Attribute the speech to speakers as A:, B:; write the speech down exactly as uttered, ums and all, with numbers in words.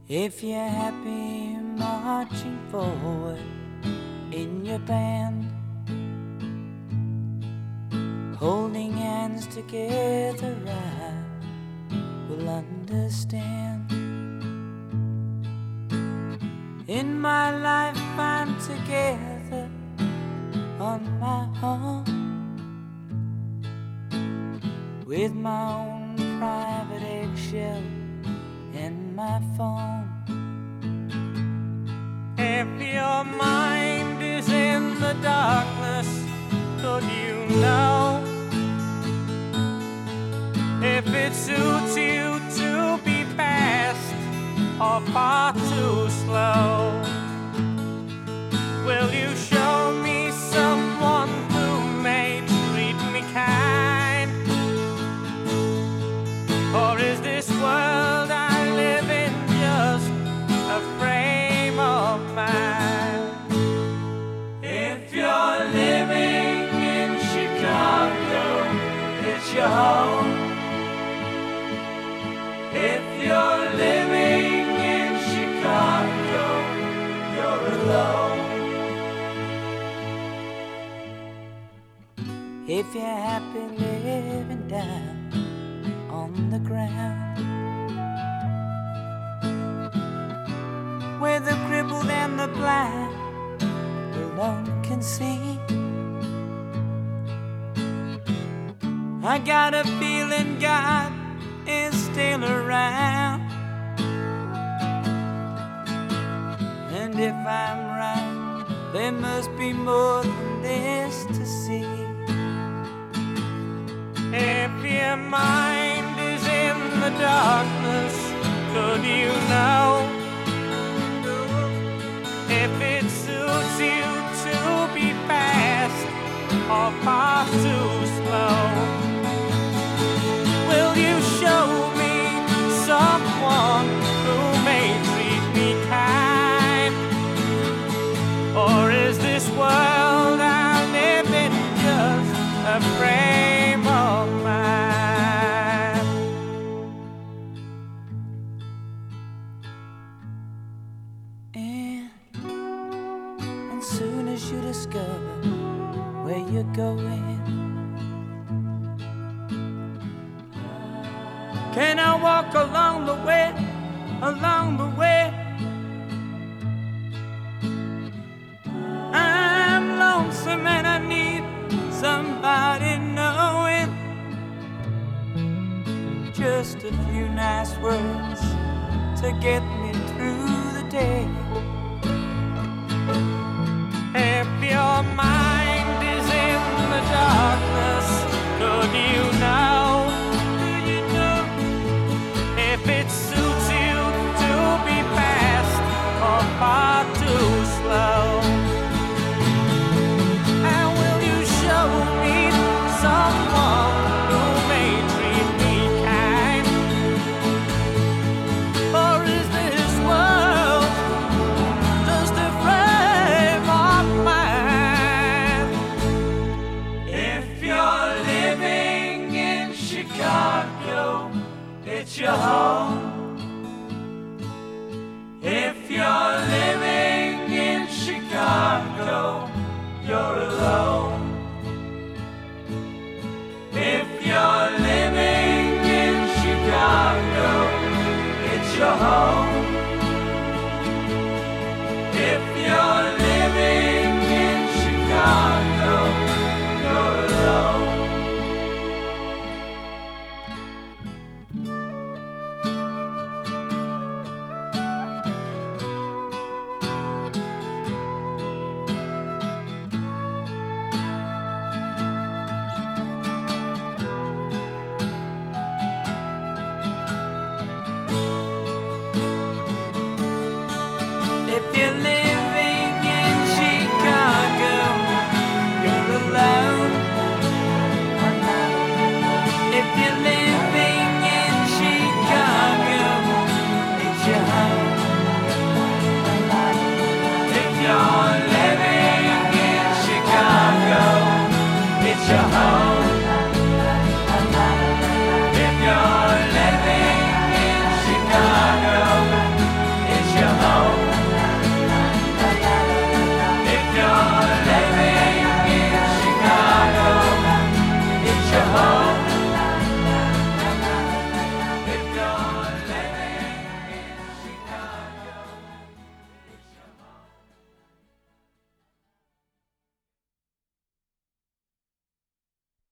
A: If you're happy marching forward in your band, holding hands together, I will understand. In my life I'm together on my own, with my own private eggshell and my phone. If your mind is in the darkness, could you know if it suits you to be fast or far too slow? Will you show me someone who may treat me kind? Or is this world I live in just a frame of mind? If you're living in Chicago, it's your home. If you're living in Chicago, you're alone. If you're happy living down on the ground, where the crippled and the blind alone can see, I got a feeling God is still around. And if I'm right, there must be more than this to see. If your mind is in the darkness, could you know if it suits you to be fast or far too slow? Will you show me someone who may treat me kind? Or is this world I live in just a frame of mind? And, and soon as you discover where you're going, can I walk along the way, along the way? I'm lonesome and I need somebody knowing. Just a few nice words to get me through the day. If your mind is in the darkness, could you know if it suits you to be fast or far too slow? And will you show me someone who may treat me kind? Or is this world just a frame of mind? If you're living in Chicago, it's your home.